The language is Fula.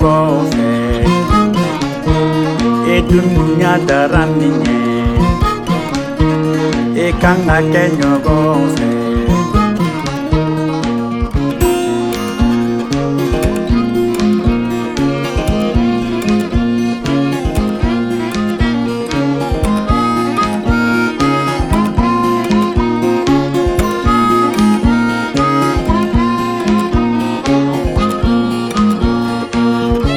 ɲɔgɔn fɛ e dunuya dara min ye e kan ka kɛ ɲɔgɔn fɛ